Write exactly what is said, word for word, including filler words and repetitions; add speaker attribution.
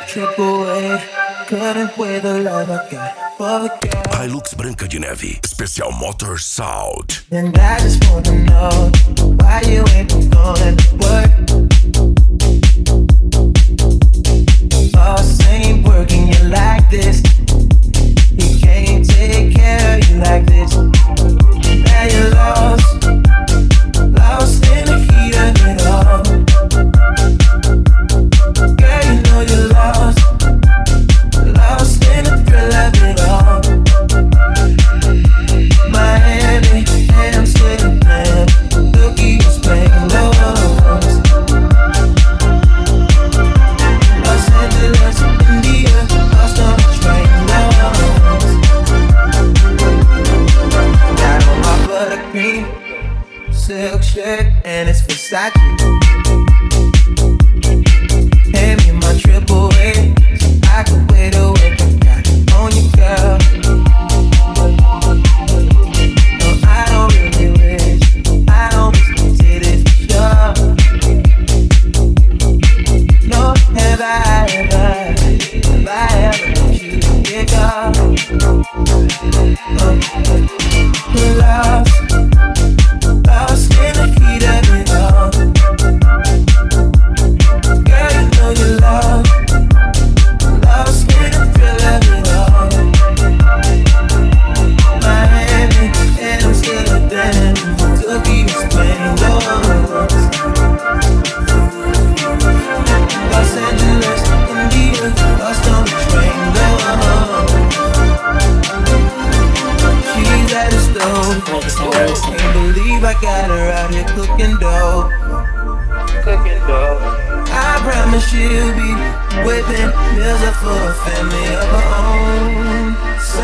Speaker 1: triple A. Couldn't weigh the love I got for the girl.
Speaker 2: Hilux Branca de Neve, Special Motor Sound.
Speaker 1: And I just wanna know why you ain't been going to work. Boss ain't working you like this. He can't take care of you like this. Now you're lost, lost in the heat of it all. Girl, you know you're lost, lost in the thrill of it all. Miami, Amsterdam, Tokyo, Spain, Los Los Angeles, India, lost on the train, Los got on my buttercream silk shirt and it's Versace. Hand me my triple A so I can wear the work I got on you, girl. No, I don't really wish, I don't wish to say this for sure. No, have I ever, have I ever let you get off? Oh, lost, lost in the heat of it all. Girl, you know you're lost, lost in the thrill of it all. Miami, Amsterdam, Tokyo, Spain, Los Los Angeles, India, lost on the train, Los she's at the stove. Can't believe I got her out here cooking dough. Cooking dough. I promise she'll be whipping meals up for a family of her own.